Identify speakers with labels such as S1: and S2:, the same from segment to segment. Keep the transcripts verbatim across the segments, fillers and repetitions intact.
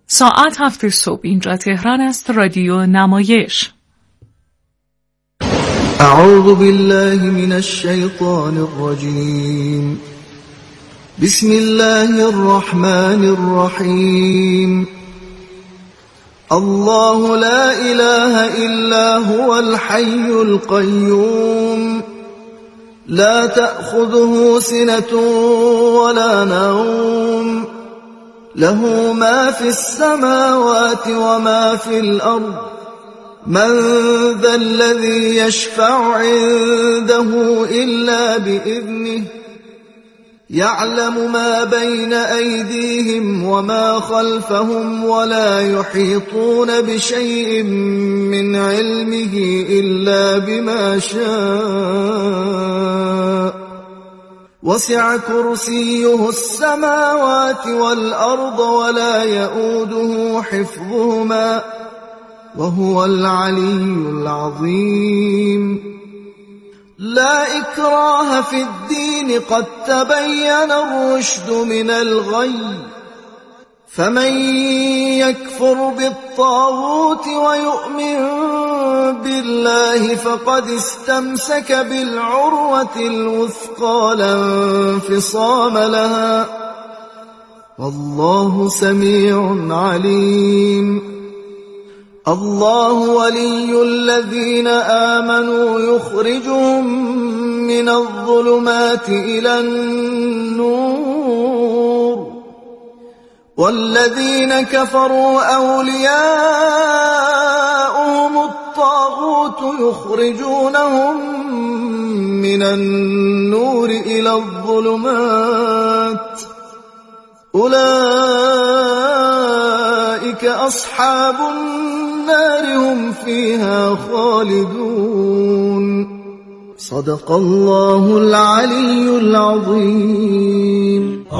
S1: ساعت هفت صبح اینجا تهران است. رادیو نمایش.
S2: اعوذ بالله من الشیطان الرجیم. بسم الله الرحمن الرحیم. الله لا اله الا هو الحي القيوم لا تأخذه سنة ولا نوم له ما في السماوات وما في الأرض من ذا الذي يشفع عنده إلا بإذنه يعلم ما بين أيديهم وما خلفهم ولا يحيطون بشيء من علمه إلا بما شاء وسع كرسيه السماوات والأرض ولا يؤوده حفظهما وهو العلي العظيم. لا إكراه في الدين قد تبين الرشد من الغي فمن يكفر بالطاغوت ويؤمن بالله فقد استمسك بالعروة الوثقى لا انفصام لها والله سميع عليم. الله ولي الذين آمنوا يخرجهم من الظلمات إلى النور والذين كفروا أولياؤهم الطاغوت يخرجونهم من النور إلى الظلمات أولئك أصحاب النار هم فيها خالدون. صدق الله العلي العظيم.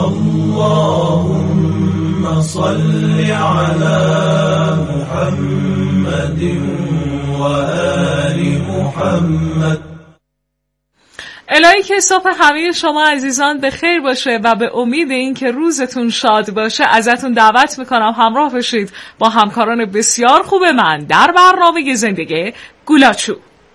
S3: اللهم صل على محمد وآل محمد.
S1: الهی که صبح همه شما عزیزان به خیر باشه و به امید این که روزتون شاد باشه ازتون دعوت میکنم همراه بشید با همکاران بسیار خوب من در برنامه زندگی گولاچو.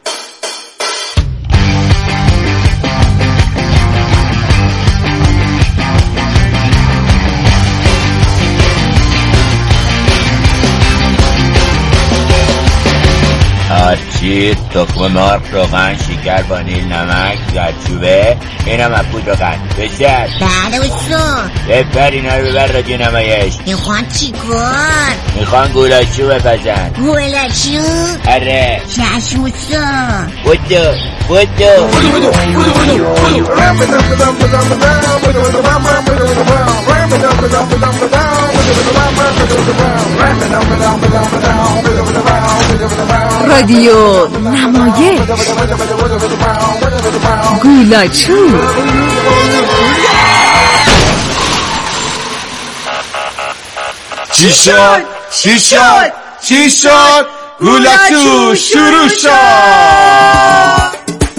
S4: آرچید، تخم مرغ، روغن، شکر، وانیل، نمک، زردچوبه، اینم اپود روغن. بشر
S5: بله استاد.
S4: ببر اینا رو ببر رادیو نمایش.
S5: میخوان چی کار؟
S4: میخوان گولاچو بپزن.
S5: گولاچو؟
S4: اره
S5: چشم استاد.
S4: بودو بودو
S1: رادیو نمایش گولاچو.
S6: چی شد؟ چی شد؟ چی شد؟ گولاچو شروع شد.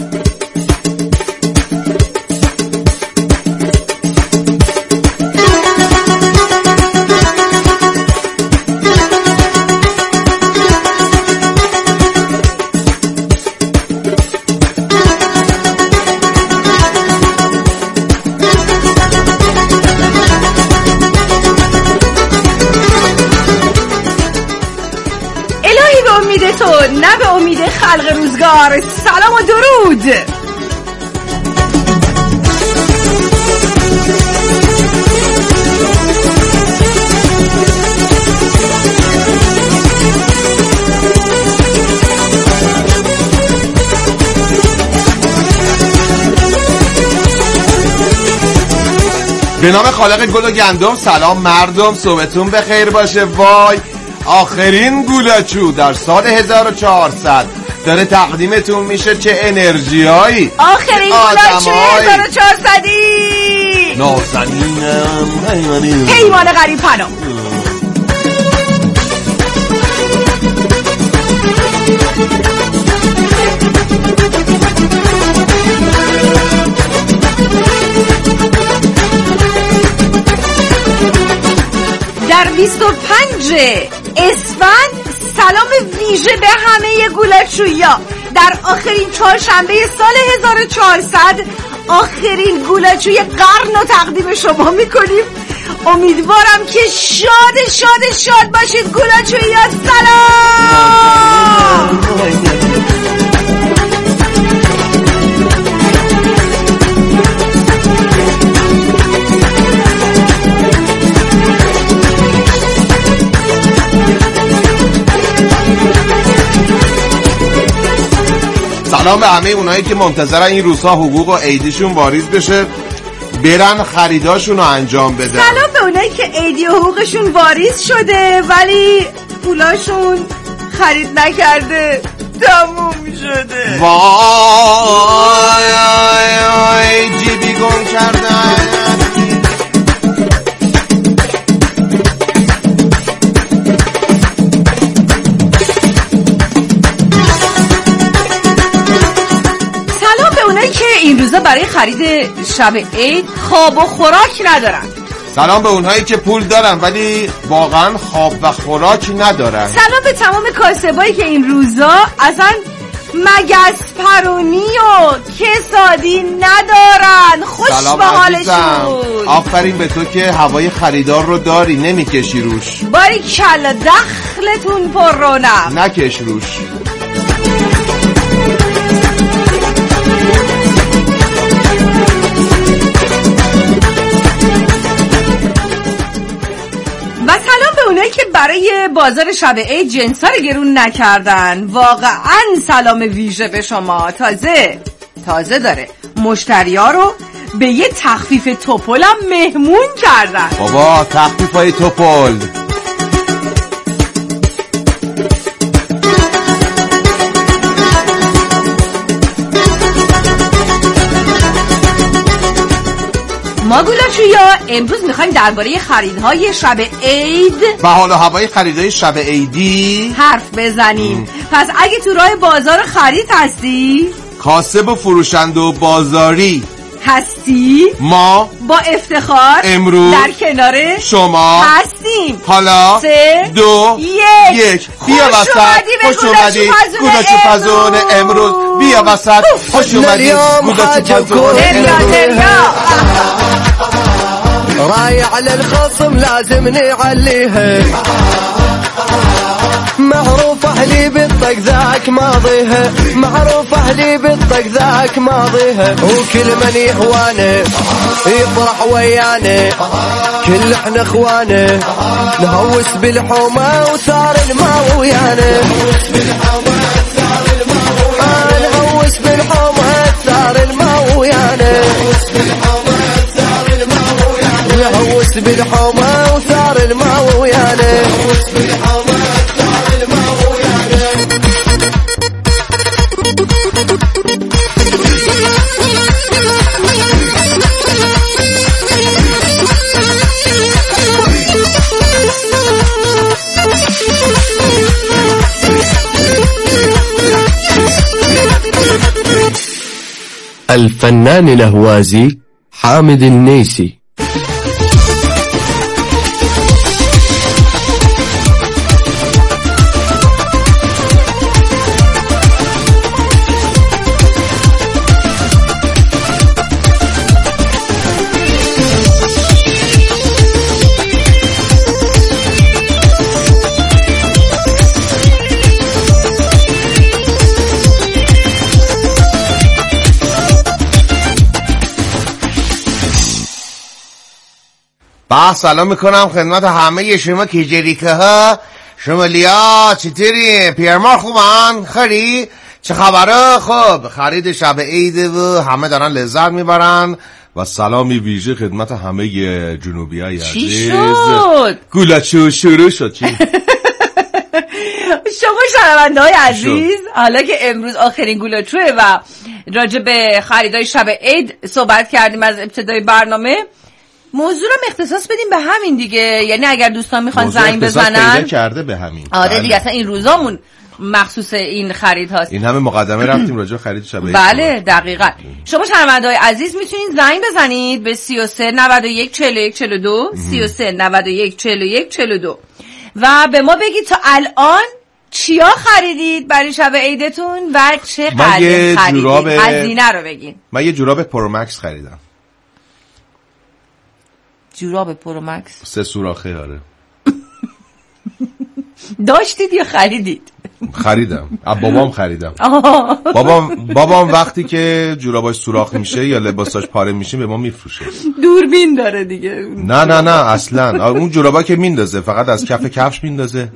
S7: نه به امید خلق روزگار. سلام و درود.
S6: به نام خالق گل و گندم. سلام مردم، صبحتون بخیر باشه. وای آخرین گولاچو در سال هزار و چهارصد داره تقدیمتون میشه. چه انرژی هایی،
S7: آخرین گولاچو هزار و چهارصدی.
S6: نازنینم حیوانی
S7: حیوان غریب پناه. در بیست و پنج اسفند سلام ویژه به همه گولاچویا. در آخرین چهارشنبه سال هزار و چهارصد آخرین گولاچوی قرن رو تقدیم شما میکنیم. امیدوارم که شاد شاد شاد باشید گولاچویا. سلام.
S6: سلام به همه اونایی که منتظرن این روزها حقوق و عیدیشون واریز بشه برن خریداشون رو انجام بدن.
S7: سلام به اونایی که عیدی و حقوقشون واریز شده ولی پولاشون خرید نکرده تموم شده.
S6: وای آی آی جیبی گم کردن.
S7: این روزا برای خرید شب عید خواب و خوراک ندارن.
S6: سلام به اونهایی که پول دارن ولی واقعا خواب و خوراک ندارن.
S7: سلام به تمام کاسبایی که این روزا اصلا مگس پرونی و کسادی ندارن. خوش به حالشون.
S6: آفرین به تو که هوای خریدار رو داری نمیکشی روش.
S7: باری کلا دخلتون پر رونق.
S6: نکش روش.
S7: و سلام به اونایی که برای بازار شب عید جنسا رو گرون نکردن. واقعا سلام ویژه به شما. تازه تازه داره مشتریا رو به یه تخفیف توپل هم مهمون کردن.
S6: بابا تخفیف های توپل
S7: ما گولاچویا امروز میخوایم درباره خریدهای شب عید
S6: و حال و هوای خریدهای شب عیدی
S7: حرف بزنیم. ام. پس اگه تو راه بازار خرید هستی،
S6: کاسب و فروشنده و بازاری
S7: هستی،
S6: ما با
S7: افتخار
S6: امروز
S7: در کنار
S6: شما
S7: هستیم.
S6: حالا
S7: سه
S6: دو
S7: یک,
S6: یک. بیا وسط. خوش اومدی گولاچو پزون امروز. بیا وسط. خوش اومدی گولاچو پزون امروز.
S2: رايح على الخصم لازم نعليها معروف اهلي بالطق ذاك ماضيها معروف اهلي بالطق ذاك ماضيها وكل من يهوانه يفرح ويانا كل احنا اخوانه نهوس بالحومه وثار الماء ويانا نهوس بالحومه ثار الماء ويانا نهوس بالحومه وثار الماء ويانا
S8: الفنان الأهوازي حامد النيسي.
S6: با سلام میکنم خدمت همه شما کیجریکه ها. شمالیا چطوری؟ پیرمار خوبن؟ خری؟ چه خبره؟ خب خرید شب عیده و همه دارن لذت میبرن و سلامی ویژه خدمت همه جنوبی های عزیز.
S7: چی شد؟
S6: گولاچو شروع شد. چی؟
S7: شما شنونده های عزیز حالا که امروز آخرین گولاچوه و راجع به خریدای شب عید صحبت کردیم از ابتدای برنامه، موضوع رو اختصاص بدیم به همین دیگه. یعنی اگر دوستان میخوان زنگ بزنن
S6: پیدا کرده به همین.
S7: آره دیگه اصلا این روزامون مخصوص این خرید هاست.
S6: این همه مقدمه رفتیم راجع خرید شب.
S7: بله دقیقاً. شما شنونده‌های عزیز میتونید زنگ بزنید به سی و سه نود و یک چهل و یک چهل و دو سی و سه نود و یک چهل و یک چهل و دو و به ما بگید تا الان چیا خریدید برای شب عیدتون و چه قدر خریدید. جوراب... هزینه رو بگین.
S6: من یه جوراب پرومکس خریدم.
S7: جوراب پرومکس
S6: سه سوراخه. آره.
S7: داشتید یا خریدید؟
S6: خریدم. از بابام خریدم. بابام بابام وقتی که جوراباش سوراخ میشه یا لباساش پاره میشه به ما میفروشه.
S7: دوربین داره دیگه.
S6: نه نه نه اصلا اون جورابا که میندازه فقط از کف کفش میندازه.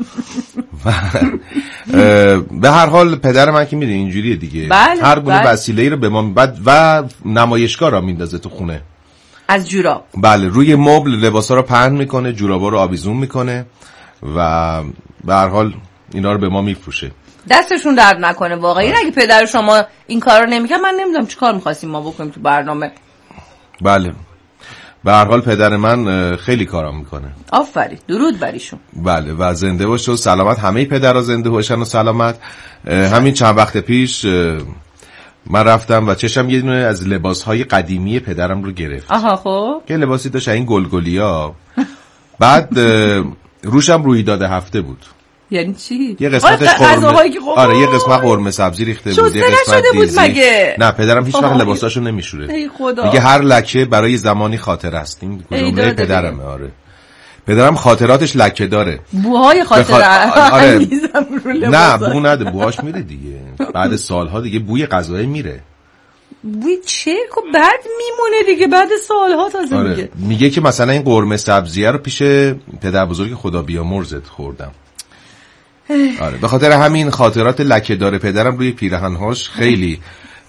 S6: به هر حال پدر من که میره اینجوریه دیگه.
S7: بله،
S6: هر گونه
S7: بله.
S6: وسیله‌ای رو به ما بعد و نمایشگاه را میندازه تو خونه.
S7: از جوراب.
S6: بله روی مبل لباسا رو پهن میکنه، جورابا رو آویزون میکنه و به هر حال اینا رو به ما میفروشه.
S7: دستشون درد نکنه واقعا. این اگه پدر شما این کارو نمیکرد من نمیدونم چیکار می‌خواستیم ما بکنیم تو برنامه.
S6: بله به هر حال پدر من خیلی کارا میکنه.
S7: آفرین درود بریشون.
S6: بله و زنده باشه و سلامت. همه پدرها زنده باشن و سلامت. همین چند وقت پیش من رفتم و چشم یه دونه از لباس‌های قدیمی پدرم رو گرفت.
S7: آها خب
S6: که لباسی داشت این گلگلیا. بعد روشم رویداد هفته بود.
S7: یعنی چی؟
S6: یه قسمتش قرمه. آره یه قسمت قرمه سبزی ریخته بود، یه قسمت دیزی.
S7: مگه؟
S6: نه پدرم هیچ وقت لباساشو نمیشوره.
S7: ای خدا.
S6: میگه هر لکه برای زمانی خاطر است. این جمله پدرمه. آره پدرم خاطراتش لکه داره.
S7: بوهای خاطر
S6: بخ... آره. نه بو نده، بوهاش میره دیگه. بعد سالها دیگه بوی غذای میره.
S7: بوی چرک و بد میمونه دیگه بعد سالها تازه.
S6: آره.
S7: میگه
S6: میگه که مثلا این قرمه سبزیه رو پیش پدر بزرگ خدا بیامرزت خوردم. آره به خاطر همین خاطرات لکه داره پدرم روی پیرهن‌هاش خیلی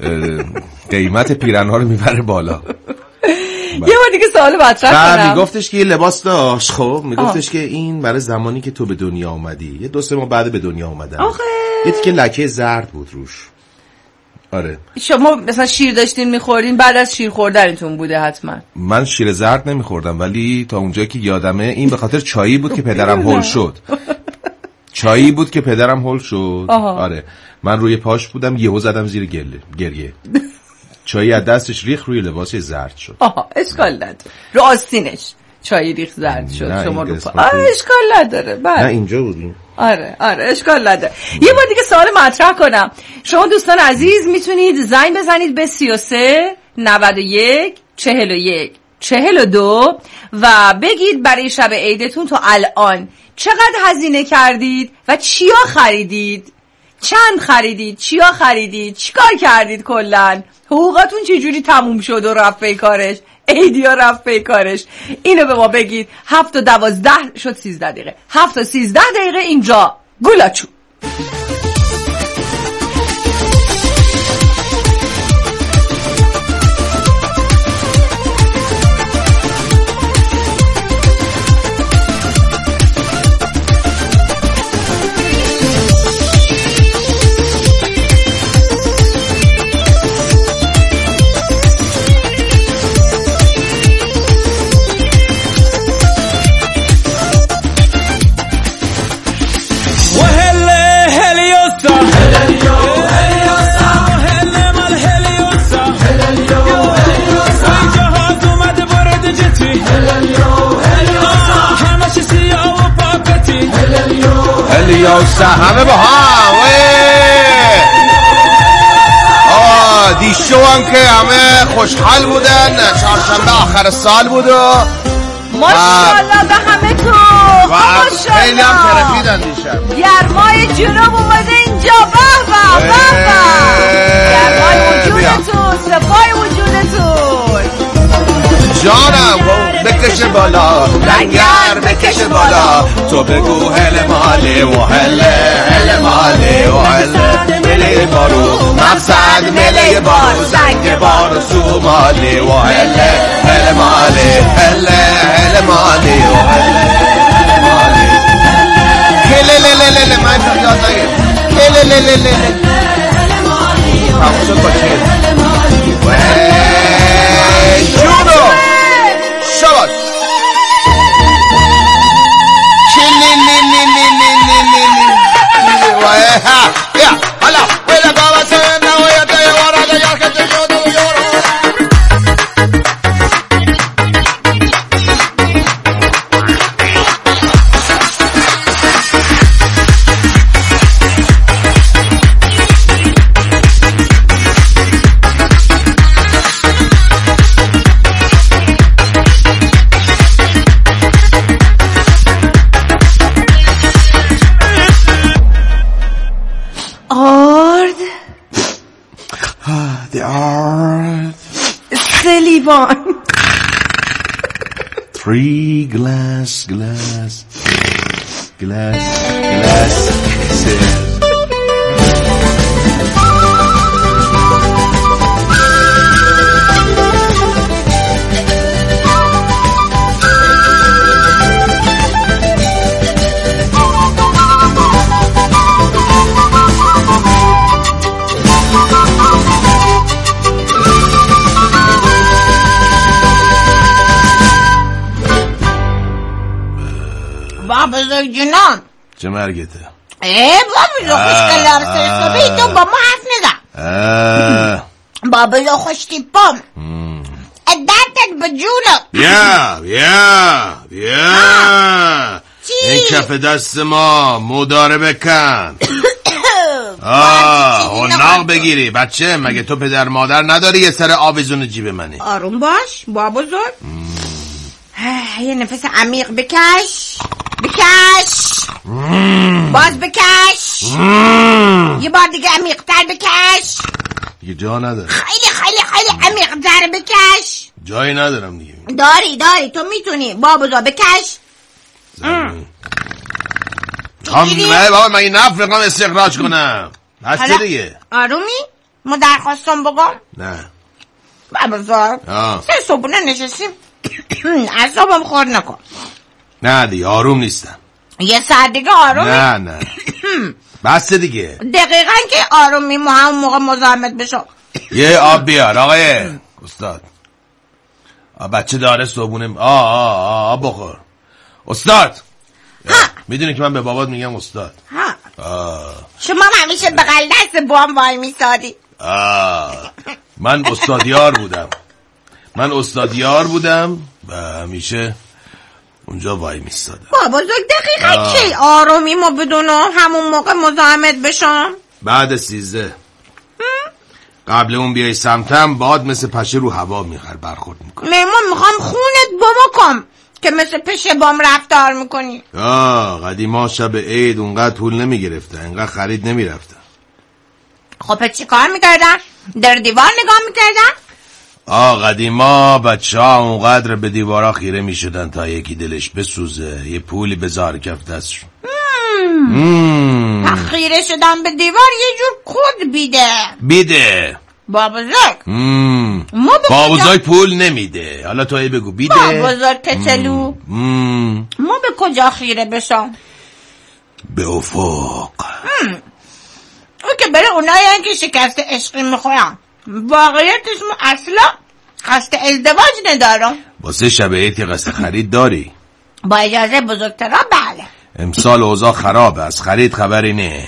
S6: قیمت پیرهن‌ها رو میبره بالا.
S7: یه بار دیگه سوال مطرح کنم.
S6: میگفتش که یه لباس داشت. خب میگفتش که این برای زمانی که تو به دنیا اومدی. یه دو سه ماه بعد به دنیا اومدم.
S7: آخه
S6: یه تیکه لکه زرد بود روش. آره
S7: شما مثلا شیر داشتین میخوردین بعد از شیر خوردنتون بوده حتما.
S6: من شیر زرد نمیخوردم ولی تا اونجایی که یادمه این به خاطر چایی بود که پدرم هول شد. چایی بود که پدرم هول شد.
S7: آها.
S6: آره من روی پاش بودم یهو زدم زیر گله گریه. چایی از دستش ریخ روی لباس زرد شد.
S7: آها اشکال نداره. رو آستینش چای ریخ زرد شد. شما رو پا اشکال نداره. بله
S6: نه اینجا بودیم.
S7: آره آره اشکال نداره. یه بار دیگه سوال مطرح کنم. شما دوستان عزیز میتونید زنگ بزنید به سی و سه نود و یک چهل و یک چهل و دو و بگید برای شب عیدتون تا الان چقدر هزینه کردید و چیا خریدید، چند خریدید، چیا خریدید، چیکار کردید، کلن حقوقاتون چجوری تموم شد و رفت پی کارش، عیدیا رفت پی کارش. اینو به ما بگید. هفت و دوازده شد سیزده دقیقه. هفت و سیزده دقیقه اینجا گولاچو.
S6: هلیوسا همه با هم. آه دیشو هم که همه خوشحال بودن. چهارشنبه آخر سال بود و
S7: ماشاءالله به همه تو. ماشاءالله
S6: خیلی هم ترفیدن دیشب.
S7: گرمای جنوب اومده اینجا. به به به به. گرمای وجودتون، صفای وجودتون.
S6: جانم بکشه بالا لنگر بکشه بالا. تو بگو هل مالی و هل هل مالی و هل ملی بارو مقصد ملی بارو زنگ بارو سومالی و هل هل مالی هل هل مالی و هل هل مالی هل هل هل هل من یاد نگیر هل هل هل هل تموم شد با چیز جونو شباش کلی لی لی لی لی لی لی لی
S7: اسفان.
S6: Three glass, glass, glass, glass.
S5: بابا جنان
S6: چه مرگته؟
S5: ای بابا خوشگلار سرسابی تو با ما حرف نزن. بابا خوش تیپم ادرتت بجونم.
S6: بیا بیا بیا این کف دست ما مداره بکن. آه اوناق بگیری بچه، مگه تو پدر مادر نداری یه سر آویزون جیب منی؟
S7: آروم باش بابا زور. یه نفس عمیق بکش بکش باز بکش یه بار دیگه عمیق‌تر بکش.
S6: دیگه جا نداره.
S7: خیلی خیلی خیلی عمیق‌تر بکش.
S6: جایی ندارم دیگه.
S7: داری داری تو میتونی بابا زور بکش.
S6: نه بابا مگه نفرقم استخراج کنم. هسته دیگه.
S7: آرومی؟ ما درخواستم بگم؟
S6: نه
S7: بابا زور سه صبحونه نشستیم اعصابم خورد نکن.
S6: نه دیگه آروم نیستم.
S7: یه ساعت دیگه آرومی؟
S6: نه نه بسته دیگه.
S7: دقیقا که آرومی ما همون موقع مزاحمت بشم.
S6: یه آب بیار آقای استاد. بچه داره صبحونه. آه آه آه آب بخور استاد. میدونی که من به بابات میگم استاد.
S7: ها
S6: آه.
S7: شما همیشه بغل دست بام وای میسادی.
S6: آه من استادیار بودم. من استادیار بودم و همیشه اونجا وای میستادم.
S7: بابا زود دقیقا کی آرومی ما بدونم همون موقع مزاحمت بشم؟
S6: بعد سیزده قبل اون بیای سمتم باد مثل پشه رو هوا میخر برخورد میکنه.
S7: میمون میخوام خونت بابا کم که مثل پشه بام رفتار میکنی.
S6: آه قدیما شب عید اونقدر پول نمیگرفتن، اینقدر خرید نمیرفتن.
S7: خب چی کار میکردن؟ در دیوار نگاه میکردن؟
S6: آه قدیما بچه ها اونقدر به دیوارا خیره میشدن تا یکی دلش بسوزه یه پولی بذار کف دستشون.
S7: خیره شدن به دیوار یه جور کد بیده
S6: بیده.
S7: بابازک
S6: بابازک پول نمیده. حالا تو ای بگو بیده.
S7: بابازک کچلو ما به کجا خیره بشم؟
S6: به افق.
S7: او که بره اونایی هن که شکست عشقی میخورن. واقعیتش ما اصلا قصد ازدواج ندارم.
S6: واسه شب عید که قصد خرید داری؟
S7: با اجازه بزرگترا بله.
S6: امسال اوضاع خرابه، از خرید خبری نه.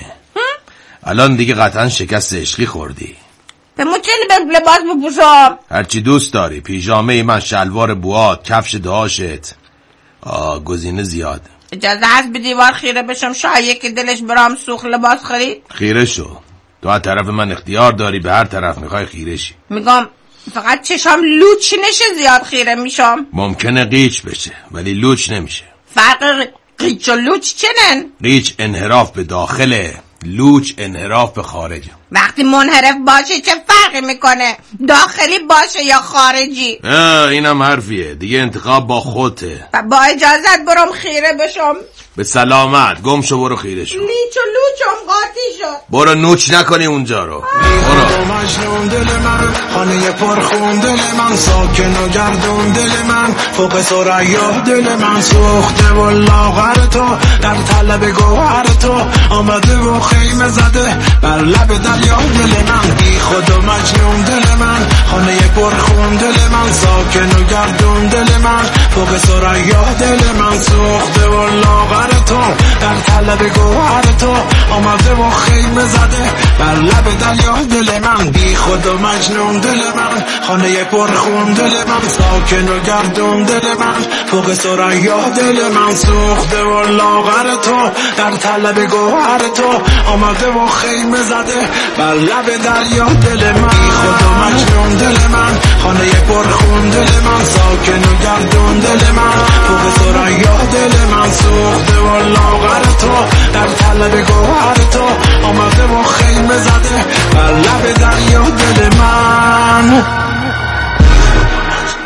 S6: الان دیگه قطعا شکست عشقی خوردی.
S7: به مو چه لباس بپوشم؟
S6: هرچی دوست داری. پیژامه من، شلوار بوات، کفش داشت. آه گزینه زیاد.
S7: اجازه هست به دیوار خیره بشم شاید یکی دلش برام سوخ لباس خرید؟
S6: خیره شو. تو از طرف من اختیار داری به هر طرف میخوای خیره شی.
S7: میگم فقط چشام لوچ نشه زیاد خیره میشم.
S6: ممکنه قیچ بشه ولی لوچ نمیشه.
S7: فرق قیچ و لوچ چنن؟
S6: قیچ انحراف به داخله، لوچ انحراف به خارجه.
S7: وقتی منحرف باشه چه فرقی میکنه؟ داخلی باشه یا خارجی؟
S6: اینم حرفیه دیگه، انتخاب با خودته.
S7: و با اجازت برم خیره بشم.
S6: به سلامت. گم شو برو خیره شو.
S7: لیچ و لوچم قاطی شد.
S6: برو نوچ نکنی اونجا رو. برو.
S3: مجنون دل من، خانه پرخون دل من، ساکن و گردون دل من، فوق ثریا دل من، سوخته و لاغر تو در طلب گوهر تو، آمده و خیمه زده بر لب دریا دل من، بی خود و مجنون دل من، خانه پرخون دل من، ساکن و گردون دل من، فوق ثریا دل من، سوخته و لاغر تو در طلب گوهر تو، آمده و خیمه زده بر لب دریا دل من، بی خود و مجنون دل من، خانه پرخون دل من، ساکن و گردون دل من، فوق ثریا دل من، سوخته و لاغر تو در طلب گوهر تو، آمده و خیمه زده بر لب دریا دل من، بی خود و مجنون دل من، خانه پرخون دل من، ساکن و گردون دل من، فوق ثریا دل من، سوخته و لاغر تو در طلب گوهر تو، آمده و خیمه زده بر لب دریا دل من.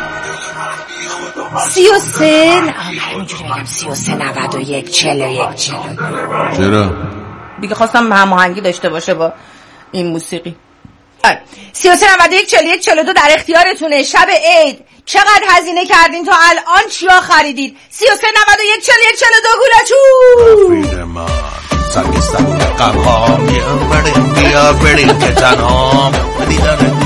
S7: سی و سه اینجوری بگم سی و سه نود و یک چل و یک چل
S6: چرا؟
S7: دیگه خواستم هماهنگی داشته باشه با این موسیقی. سی و سه نود و یک چل و یک چل و دو در اختیارتونه. شب عید چقدر هزینه کردین تا الان چیا خریدید؟ سی و سه نود و یک چل و یک چل و دو گولچو
S3: افرید من سنگ سنگ قرهام بیا بریم بیا بریم که تنهام دیدن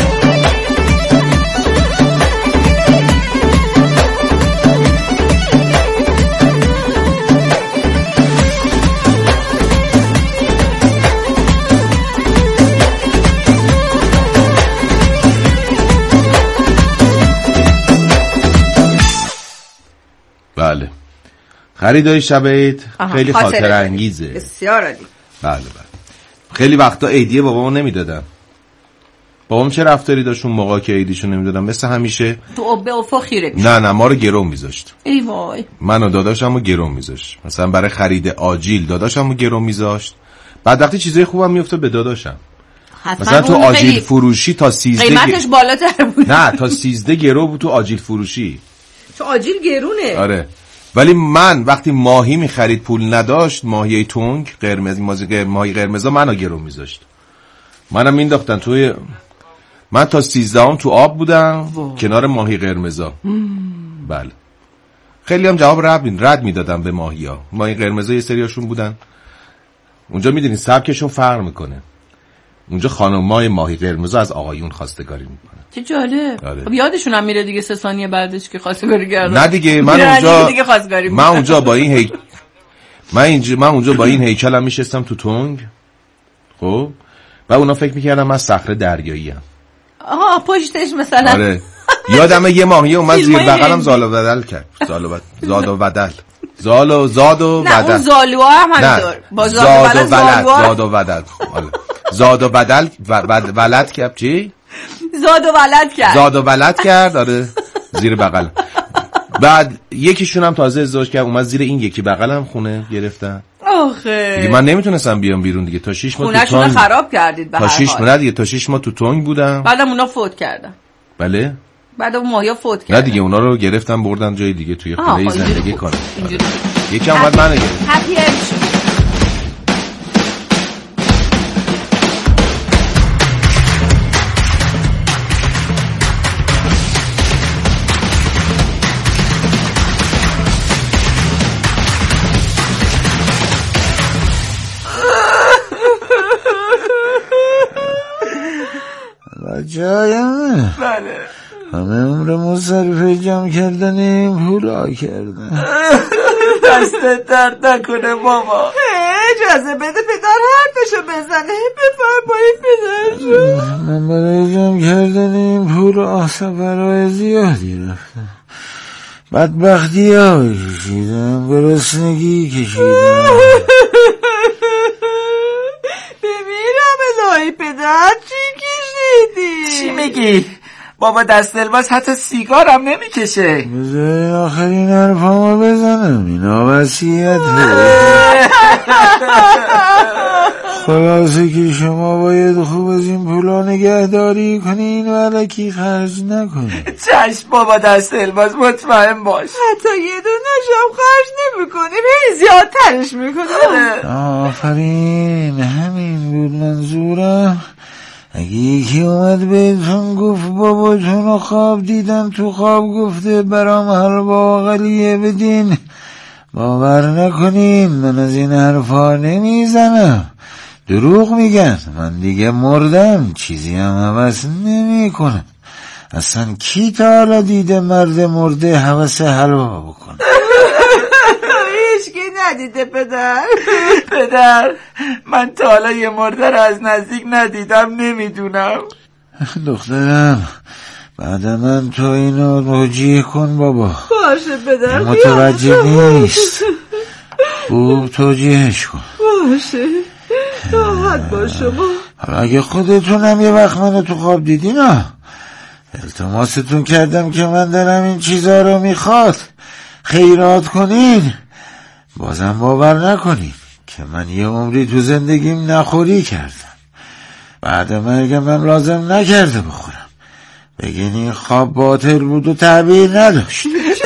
S6: بله. خریدای شب عید خیلی خاطر انگیزه.
S7: بسیار عالی.
S6: بله بله. خیلی وقتا عیدیه بابامو نمیدادم. بابام چه رفتاری داشت اون موقع که عیدیشو نمیدادم؟ مثل همیشه
S7: تو به افق خیره.
S6: نه نه ما رو گرون میذاشت.
S7: ای وای.
S6: منو داداشمو گرون میذاشت. مثلا برای خرید آجیل داداشمو گرون میذاشت. بعد وقتی چیزای خوبم میافتاد به داداشم. مثلا تو آجیل فروشی تا سیزده
S7: قیمتش بالاتر بود.
S6: نه تا سیزده گرو بود تو آجیل فروشی.
S7: تو آجیل گرونه.
S6: آره. ولی من وقتی ماهی میخرید پول نداشت، ماهی تونگ قرمز ماهی قرمزا منو گرون میذاشت. منم مینداختن توی من تا سیزدهم تو آب بودم واو. کنار ماهی قرمزا. بله. خیلی هم جواب رد رد میدادم به ماهیا. ماهی قرمزا یه سریاشون بودن. اونجا میدونید سبکشون فرق میکنه. اونجا خانمای ماهی قرمز از آقایون خواستگاری میکنن.
S7: چه جالب.
S6: آره.
S7: خب یادشون هم میره دیگه سه ثانیه بعدش که خواستگاری کردن.
S6: نه دیگه من اونجا دیگه من اونجا با این هی... من اینجا من اونجا با این هیکلم میشستم تو تونگ. خب و اونا فکر میکردم من صخره دریایی ام.
S7: آها پشتش مثلا.
S6: آره. یادمه یه ماهی اومد زیر بغلم زال و بدل کرد. زال و زاد و بدل. زال و زاد و بدل.
S7: نه اون زالوها هم همینطور.
S6: با زاد و ولد زاد و بدل. زاد و بدل ولد کرد چی؟
S7: زاد و ولد کرد.
S6: زاد و ولد کرد آره زیر بغل. بعد یکیشون هم تازه ازدواج کرد اومد زیر این یکی بغلم خونه گرفتن.
S7: آخه
S6: دیگه من نمیتونستم بیام بیرون دیگه تا شش ماه تو
S7: خونه‌شون خراب کردید به هر
S6: حال. تا شش ماه دیگه تا شش ماه تو تونگ بودم.
S7: بعدم اونا فوت کردن.
S6: بله؟
S7: بعد اون ماهیا فوت کردن.
S6: نه دیگه اونا رو گرفتن بردن جای دیگه توی خونه زندگی کنن.
S7: اینجوری.
S6: یکی اومد منو گرفت.
S7: هپی اند.
S9: جایم
S7: بله
S9: همه عمر مصرف جمع کردنیم پولا کردن.
S7: دستت درد نکنه بابا. اجازه بده پدر حرفشو بزنه. بفرمایید پدر.
S9: من برای جمع کردنیم پولا سفرهای زیادی رفتم. بدبختی ها کشیدم گرسنگی کشیدم.
S7: بمیرم الهی پدر چی کشیدی؟
S10: چی میگی؟ بابا دست الباس حتی سیگارم نمیکشه.
S9: بذاری آخرین حرفامو بزنم اینا وصیته. خلاصه که شما باید خوب از این پولا نگهداری کنین و الکی خرج نکنین.
S10: چشم بابا دست الباس مطمئن باش.
S7: حتی یه دونش هم خرج نمی کنیم هی زیادترش میکنیم.
S9: آفرین همین بود منظورم. اگه یکی اومد بهتون گفت باباتون رو خواب دیدم تو خواب گفته برام حلوا قلیه بدین باور نکنین من از این حرفا نمیزنم. دروغ میگن من دیگه مردم چیزی هم حوث نمی کنم. اصلا کی تا حالا دیده مرد مرده حوث حلوا بکنه؟
S7: هیچ کی ندیده پدر.
S10: پدر من تا حالا یه مرده رو از نزدیک ندیدم نمیدونم.
S9: دخترم بعد من تو اینو توجیه کن بابا.
S7: باشه پدر
S9: متوجه نیست. خوب توجیهش کن.
S7: باشه راحت باش شما.
S9: حالا اگه خودتونم یه وقت منو تو خواب دیدین ها التماستون کردم که من دلم این چیزا رو میخواد خیرات کنین بازم باور نکنین که من یه عمری تو زندگیم نخوری کردم. بعد مرگم من لازم نکرده بخورم. بگین این خواب باطل بود و تعبیر نداشت.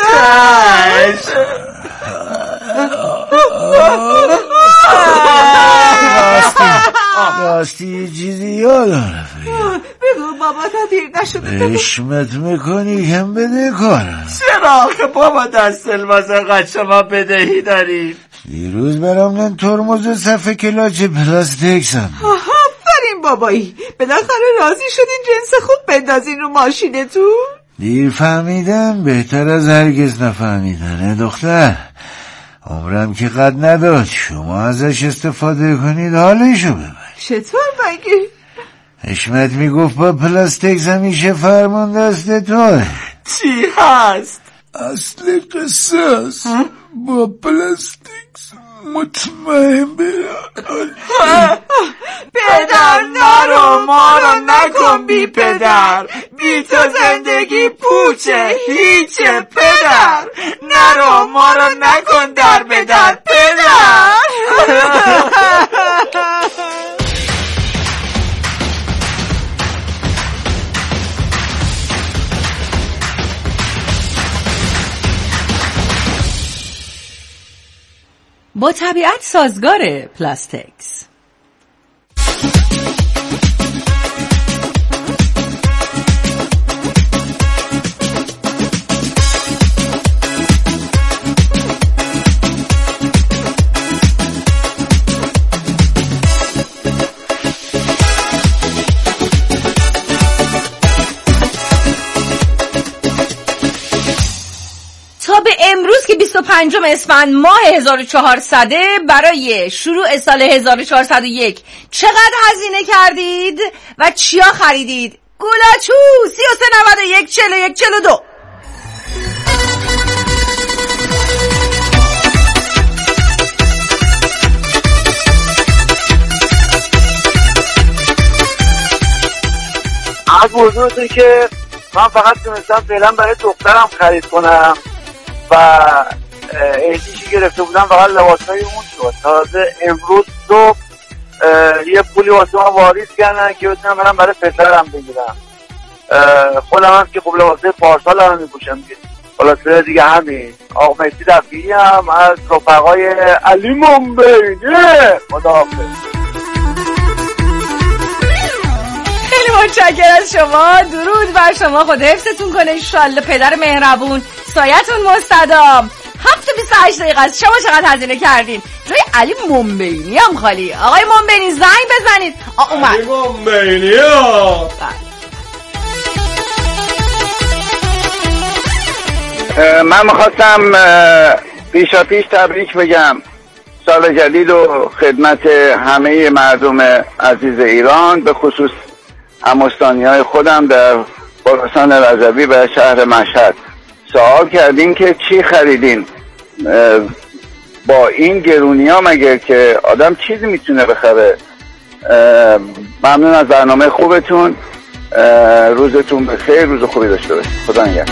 S9: راستی یه چیزی یادم
S7: بگو بابا تا دیر نشده.
S9: اشمت میکنی کم بده کارم.
S10: چرا آخه بابا دست الماس قد شما بدهی داریم؟
S9: دیروز برام نن ترمز صفحه کلاچ پلاستیکسم.
S7: آفرین بابایی، بالاخره راضی شدین جنس خوب بندازین رو ماشینتون؟
S9: دیر فهمیدم بهتر از هرگز نفهمیدنه دختر. عمرم که قد نداد، شما ازش استفاده کنید حالشو ببر.
S7: چطور مگه؟
S9: حشمت میگفت با پلاستیک همیشه فرمان دست توه.
S10: چی هست؟
S9: اصل قصه است با پلاستیک مطمئن برم.
S10: پدر نرو ما رو نکن بی پدر، بی تو زندگی پوچه هیچه پدر، نرو ما رو نکن در بدر پدر.
S1: با طبیعت سازگار پلاستیکس.
S7: به امروز که بیست و پنجم اسفند ماه هزار و چهارصد برای شروع سال هزار و چهارصد و یک چقدر هزینه کردید و چیا خریدید؟ گولاچو سی و سه نود و یک چهل و یک چهل و دو.
S11: از موضوعی که من فقط تونستم فعلا برای دخترم خرید کنم و احتیاجی گرفته بودم فقط لباسای اون شد. تازه امروز صبح یه پولی واسه ما واریز کردن که بتونم برم برای پسرم بگیرم. خودم هم که خب لباسای پارسال هم میپوشم دیگه. خلاصه دیگه همین. آقا مهدی دفعی هم از رفقای علی منبینی. خداحافظ.
S7: خیلی متشکرم از شما. درود بر شما، خدا حفظتون کنه انشالله. پدر مهربون، سایتون مستدام. هفت و بیست و هشت دقیقه است. شما چقدر هزینه کردین؟ جای علی منبینی هم خالی. آقای منبینی زنگ بزنید. آ اومد
S6: علی منبینی ها.
S11: من میخواستم پیشا پیش تبریک بگم سال جدید و خدمت همه مردم عزیز ایران، به خصوص هموستانی های خودم در خراسان رضوی و شهر مشهد. سوال کردین که چی خریدین؟ با این گرونی ها مگه که آدم چیزی میتونه بخره؟ ممنون از برنامه خوبتون. روزتون بخیر، روز خوبی داشته باشید. خدا نگهدار.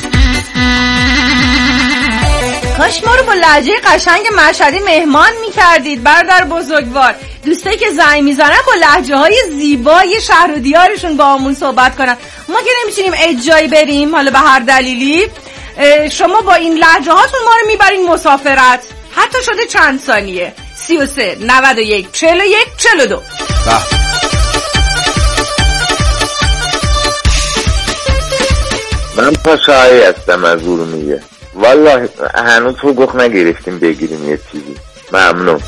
S7: کاش ما رو با لهجه قشنگ مشهدی مهمان میکردید برادر بزرگوار. دوستایی که زنگ میزنن با لهجه های زیبای شهر و دیارشون با همون صحبت کنن. ما که نمیتونیم اجایی بریم حالا به هر دلیلی، شما با این لهجه هاتون ما رو میبرین مسافرت. حتی شده چند ثانیه. سی و سه نود و یک چهل و یک چهل و دو.
S4: من پاشایی هستم از ارومیه. والله هنوز حقوق نگرفتیم بگیریم یه چیزی. ممنون.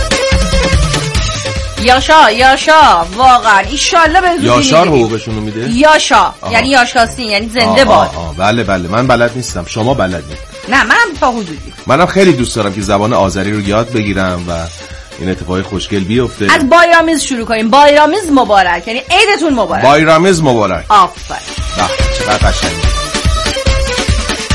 S7: یاشا یاشا واقعا ایشالله به زودی
S6: یاشار حقوقشونو میده؟
S7: یاشا یعنی یاشاسین، یعنی زنده باد.
S6: بله بله من بلد نیستم، شما بلدید.
S7: نه منم تا حدودی.
S6: منم خیلی دوست دارم که زبان آذری رو یاد بگیرم و این اتفاقی خوشگل بیفته.
S7: از بایرامیز شروع کنیم. بایرامیز مبارک، یعنی عیدتون مبارک.
S6: بایرامیز مبارک.
S7: آفرین.
S6: چقدر قشنگه.